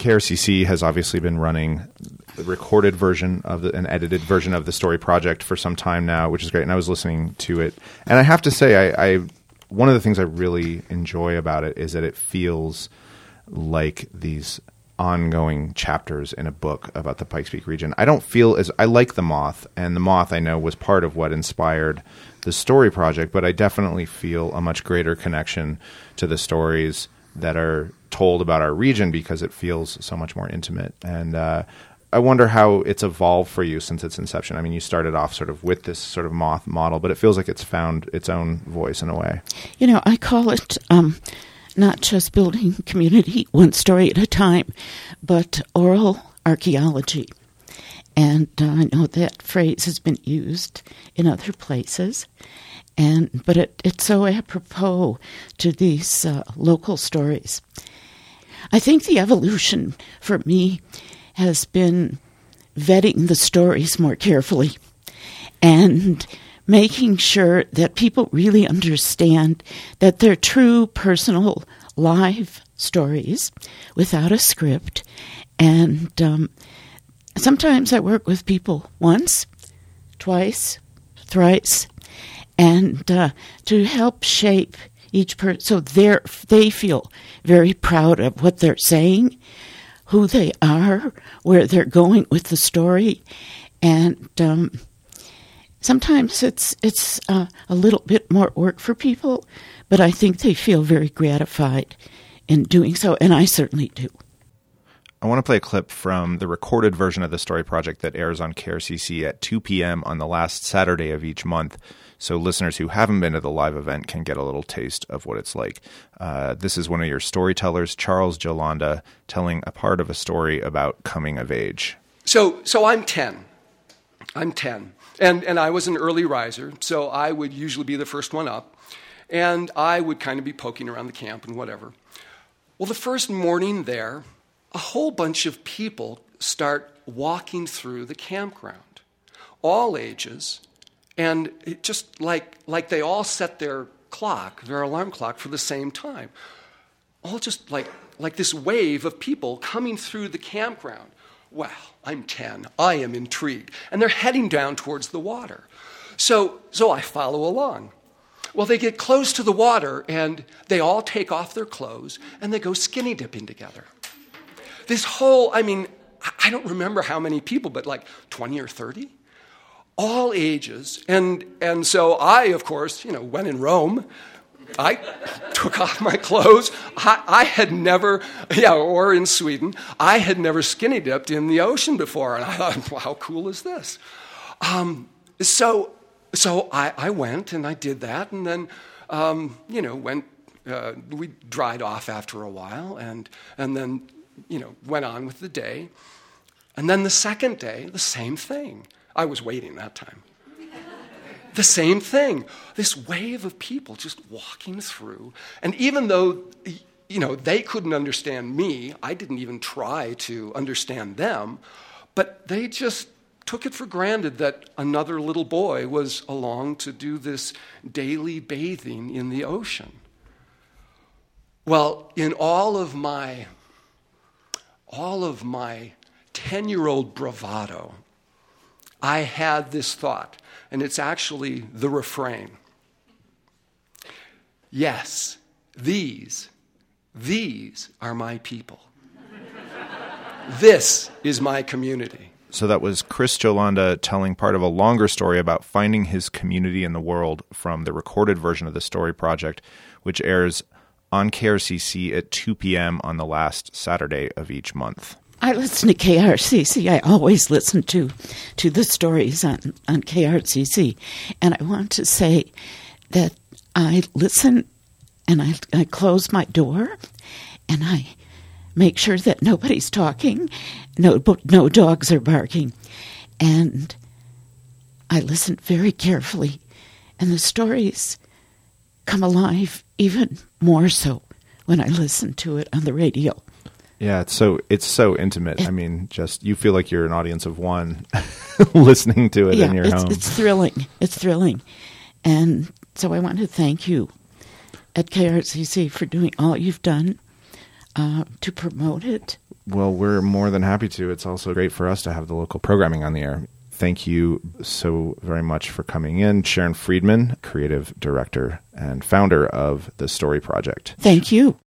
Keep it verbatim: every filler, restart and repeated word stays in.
K R C C has obviously been running the recorded version of the, an edited version of the Story Project for some time now, which is great. And I was listening to it. And I have to say, I, I one of the things I really enjoy about it is that it feels like these ongoing chapters in a book about the Pikes Peak region. I don't feel as I like The Moth, and The Moth I know was part of what inspired the Story Project, but I definitely feel a much greater connection to the stories that are told about our region because it feels so much more intimate. And uh, I wonder how it's evolved for you since its inception. I mean, you started off sort of with this sort of Moth model, but it feels like it's found its own voice in a way. You know, I call it um, not just building community one story at a time, but oral archaeology. And uh, I know that phrase has been used in other places, and but it, it's so apropos to these uh, local stories. I think the evolution for me has been vetting the stories more carefully and making sure that people really understand that they're true, personal, live stories without a script. And um, sometimes I work with people once, twice, thrice, and uh, to help shape each person so they they feel very proud of what they're saying, who they are, where they're going with the story. And um, sometimes it's it's uh, a little bit more work for people, but I think they feel very gratified in doing so, and I certainly do. I want to play a clip from the recorded version of the Story Project that airs on K R C C at two p.m. on the last Saturday of each month, so listeners who haven't been to the live event can get a little taste of what it's like. Uh, this is one of your storytellers, Charles Jolanda, telling a part of a story about coming of age. So so I'm ten. I'm ten. And, and I was an early riser, so I would usually be the first one up. And I would kind of be poking around the camp and whatever. Well, the first morning there, a whole bunch of people start walking through the campground, all ages, and it just like like they all set their clock, their alarm clock, for the same time. All just like like this wave of people coming through the campground. Well, I'm ten. I am intrigued. And they're heading down towards the water. So so I follow along. Well, they get close to the water, and they all take off their clothes, and they go skinny dipping together. This whole, I mean, I don't remember how many people, but like twenty or thirty, all ages. And and so I, of course, you know, when in Rome, I took off my clothes. I, I had never, yeah, or in Sweden, I had never skinny dipped in the ocean before. And I thought, well, how cool is this? Um, so so I, I went and I did that. And then, um, you know, went, uh, we dried off after a while. And and then, you know, went on with the day. And then the second day, the same thing. I was waiting that time. The same thing. This wave of people just walking through. And even though, you know, they couldn't understand me, I didn't even try to understand them, but they just took it for granted that another little boy was along to do this daily bathing in the ocean. Well, in all of my, all of my ten-year-old bravado, I had this thought, and it's actually the refrain. Yes, these, these are my people. This is my community. So that was Chris Jolanda telling part of a longer story about finding his community in the world from the recorded version of the Story Project, which airs on K R C C at two p.m. on the last Saturday of each month. I listen to K R C C. I always listen to to the stories on, on K R C C. And I want to say that I listen and I, I close my door and I make sure that nobody's talking, no, no dogs are barking. And I listen very carefully. And the stories come alive even more so when I listen to it on the radio. Yeah, it's so it's so intimate. It, I mean, just you feel like you're an audience of one listening to it yeah, in your it's, home. It's thrilling. It's thrilling. And so I want to thank you at K R C C for doing all you've done uh, to promote it Well, we're more than happy to. It's also great for us to have the local programming on the air. Thank you so very much for coming in. Sharon Friedman, creative director and founder of the Story Project. Thank you.